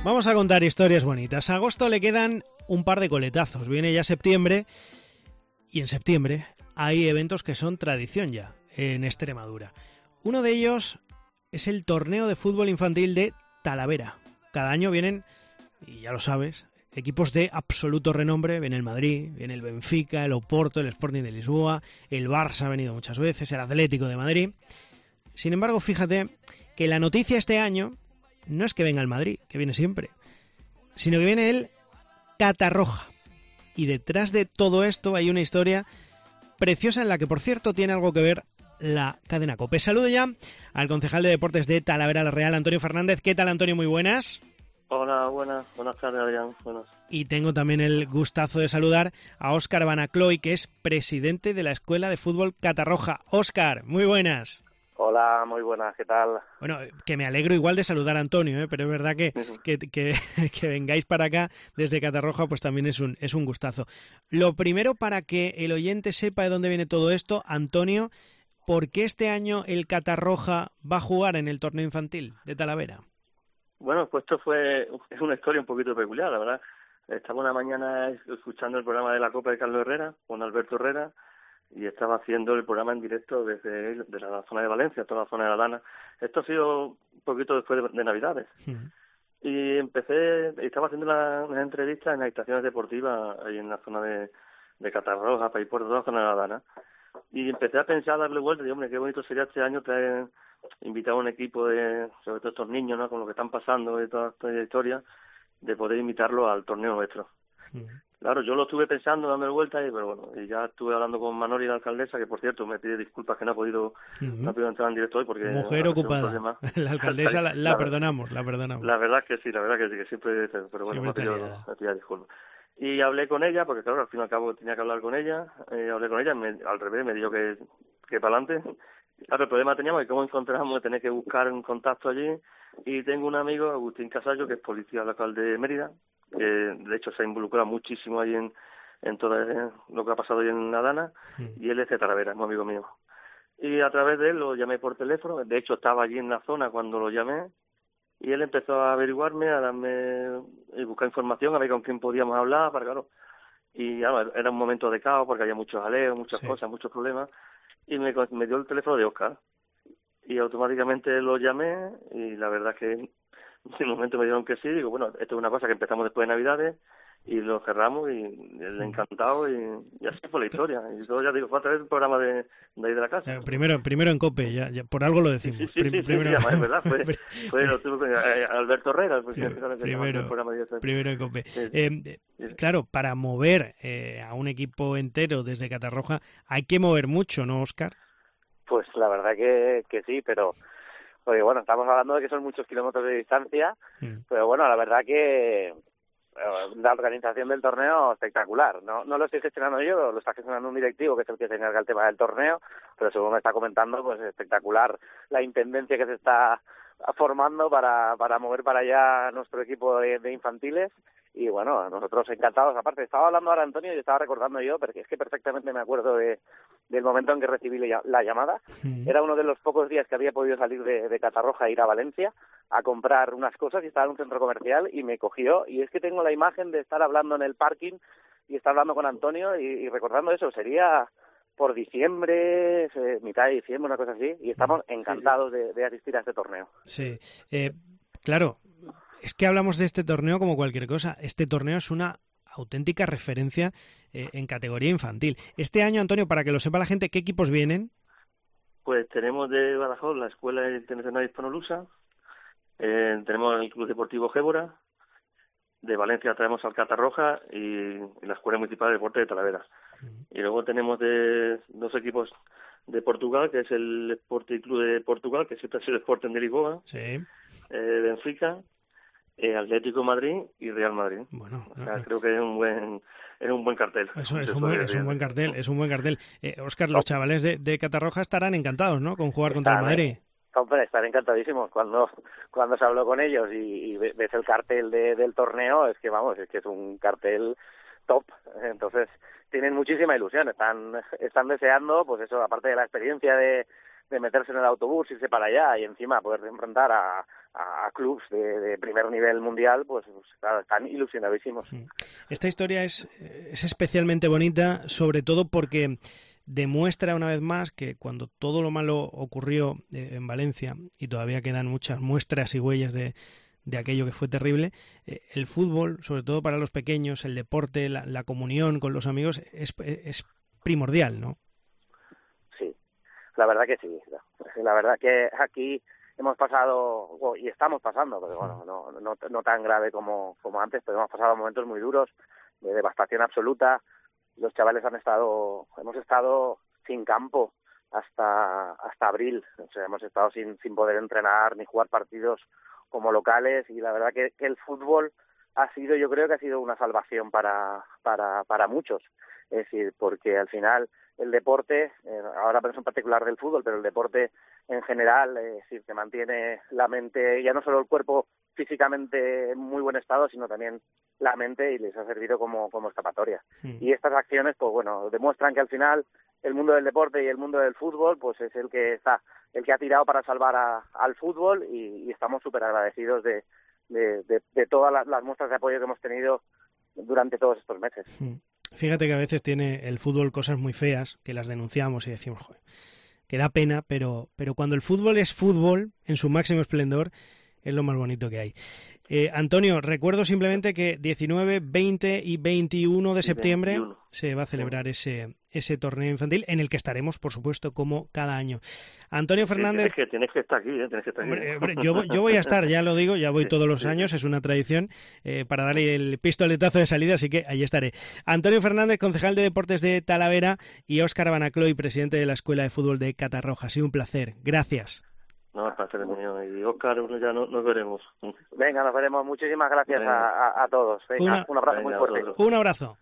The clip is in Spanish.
Vamos a contar historias bonitas. A agosto le quedan un par de coletazos. Viene ya septiembre y en septiembre hay eventos que son tradición ya en Extremadura. Uno de ellos es el torneo de fútbol infantil de Talavera. Cada año vienen, y ya lo sabes, equipos de absoluto renombre. Viene el Madrid, viene el Benfica, el Oporto, el Sporting de Lisboa, el Barça ha venido muchas veces, el Atlético de Madrid. Sin embargo, fíjate que la noticia este año no es que venga el Madrid, que viene siempre, sino que viene el Catarroja. Y detrás de todo esto hay una historia preciosa en la que, por cierto, tiene algo que ver la cadena COPE. Saludo ya al concejal de Deportes de Talavera la Real, Antonio Fernández. ¿Qué tal, Antonio? Muy buenas. Hola, buenas tardes, Adrián. Buenas. Y tengo también el gustazo de saludar a Óscar Banacloy, que es presidente de la Escuela de Fútbol Catarroja. Óscar, muy buenas. Hola, muy buenas, ¿qué tal? Bueno, que me alegro igual de saludar a Antonio, pero es verdad que vengáis para acá desde Catarroja, pues también es un gustazo. Lo primero, para que el oyente sepa de dónde viene todo esto, Antonio, ¿por qué este año el Catarroja va a jugar en el torneo infantil de Talavera? Bueno, pues es una historia un poquito peculiar, la verdad. Estaba una mañana escuchando el programa de la Copa de Carlos Herrera, con Alberto Herrera, y estaba haciendo el programa en directo desde la zona de Valencia, toda la zona de La Dana. Esto ha sido un poquito después de Navidades. Y estaba haciendo unas entrevistas en las estaciones deportivas, ahí en la zona de Catarroja, Paiporto, toda la zona de La Dana. Y empecé a pensar, a darle vueltas, y hombre, qué bonito sería este año invitar a un equipo sobre todo estos niños, ¿no?, con lo que están pasando y toda esta historia, de poder invitarlo al torneo nuestro. Claro, yo lo estuve pensando, dándole vueltas, pero bueno, y ya estuve hablando con Manoli, la alcaldesa, que por cierto me pide disculpas que no ha podido entrar en directo hoy porque mujer ocupada. La alcaldesa la perdonamos. La verdad que sí, que siempre, pero bueno, me pidió disculpas. Y hablé con ella, porque claro, al fin y al cabo tenía que hablar con ella, hablé con ella, al revés, me dijo que para adelante. Claro, el problema teníamos que cómo encontramos, tener que buscar un contacto allí, y tengo un amigo, Agustín Casallo, que es policía local de Mérida, que de hecho se ha involucrado muchísimo ahí en todo lo que ha pasado ahí en La Dana, y él es de Talavera, es un amigo mío. Y a través de él lo llamé por teléfono, de hecho estaba allí en la zona cuando lo llamé, y él empezó a averiguarme, a buscar información, a ver con quién podíamos hablar, para claro. Y claro, era un momento de caos porque había muchos jaleos, muchas cosas, muchos problemas, y me dio el teléfono de Óscar. Y automáticamente lo llamé, y la verdad que en ese momento me dijeron que sí. Digo, bueno, esto es una cosa que empezamos después de Navidades, y lo cerramos, y él encantado, y así fue la historia. Y todo, ya digo, fue a través del programa de ahí de la casa. Primero en COPE, ya por algo lo decimos. Sí, primero... sí, es verdad, fue Alberto Herrera, primero en COPE. Claro, para mover a un equipo entero desde Catarroja hay que mover mucho, ¿no, Óscar? Pues la verdad que sí, pero oye, bueno, estamos hablando de que son muchos kilómetros de distancia, pero bueno, la verdad que la organización del torneo espectacular. No lo estoy gestionando yo, lo está gestionando un directivo que es el que se encarga el tema del torneo, pero según me está comentando, pues espectacular la intendencia que se está formando para mover para allá nuestro equipo de infantiles. Y bueno, nosotros encantados. Aparte, estaba hablando ahora Antonio y estaba recordando yo, porque es que perfectamente me acuerdo del momento en que recibí la llamada. Era uno de los pocos días que había podido salir de Catarroja e ir a Valencia a comprar unas cosas, y estaba en un centro comercial y me cogió. Y es que tengo la imagen de estar hablando en el parking y estar hablando con Antonio y recordando eso. Sería por diciembre, mitad de diciembre, una cosa así, y estamos encantados de asistir a este torneo. Sí, claro. Es que hablamos de este torneo como cualquier cosa. Este torneo es una auténtica referencia en categoría infantil. Este año, Antonio, para que lo sepa la gente, ¿qué equipos vienen? Pues tenemos de Badajoz la Escuela Internacional Hispano-Lusa, tenemos el Club Deportivo Gébora, de Valencia traemos al Catarroja y la Escuela Municipal de Deportes de Talavera. Y luego tenemos dos equipos de Portugal, que es el Sporting Club de Portugal, que siempre ha sido Sporting de Lisboa, Benfica, Atlético de Madrid y Real Madrid. Bueno, creo que es un buen cartel. Es un buen cartel. Óscar, los chavales de Catarroja estarán encantados, ¿no?, con jugar contra el Madrid. Hombre, están encantadísimos. Cuando se habló con ellos y ves el cartel del torneo, es que es un cartel top. Entonces tienen muchísima ilusión, están deseando, pues eso, aparte de la experiencia de meterse en el autobús, irse para allá y encima poder enfrentar a clubs de primer nivel mundial, pues claro, están ilusionadísimos. Esta historia es especialmente bonita, sobre todo porque demuestra una vez más que cuando todo lo malo ocurrió en Valencia, y todavía quedan muchas muestras y huellas de aquello que fue terrible, el fútbol, sobre todo para los pequeños, el deporte, la comunión con los amigos, es primordial, ¿no? Sí, la verdad que sí. La verdad que aquí hemos pasado, y estamos pasando, porque bueno, no tan grave como antes, pero hemos pasado momentos muy duros, de devastación absoluta. Los chavales hemos estado sin campo hasta abril, o sea, hemos estado sin poder entrenar ni jugar partidos como locales, y la verdad que el fútbol yo creo que ha sido una salvación para muchos. Es decir, porque al final el deporte, ahora pensamos en particular del fútbol, pero el deporte en general, es decir, te mantiene la mente, ya no solo el cuerpo físicamente en muy buen estado, sino también la mente, y les ha servido como escapatoria. Sí. Y estas acciones, pues bueno, demuestran que al final el mundo del deporte y el mundo del fútbol, pues es el que ha tirado para salvar al fútbol, y estamos súper agradecidos de todas las muestras de apoyo que hemos tenido durante todos estos meses. Sí. Fíjate que a veces tiene el fútbol cosas muy feas que las denunciamos y decimos, joder, que da pena, pero cuando el fútbol es fútbol en su máximo esplendor, es lo más bonito que hay. Antonio, recuerdo simplemente que 19, 20 y 21 de septiembre 21. Se va a celebrar ese torneo infantil, en el que estaremos, por supuesto, como cada año. Antonio Fernández... Tienes que estar aquí, tienes que estar aquí. Hombre, yo voy a estar, ya lo digo, ya voy todos los años, es una tradición para darle el pistoletazo de salida, así que ahí estaré. Antonio Fernández, concejal de Deportes de Talavera, y Óscar Banacloy, presidente de la Escuela de Fútbol de Catarroja. Ha sido un placer. Gracias. No, el placer es mío. Y Óscar, ya nos veremos. Venga, nos veremos. Muchísimas gracias a todos. Venga, un abrazo muy fuerte. Un abrazo.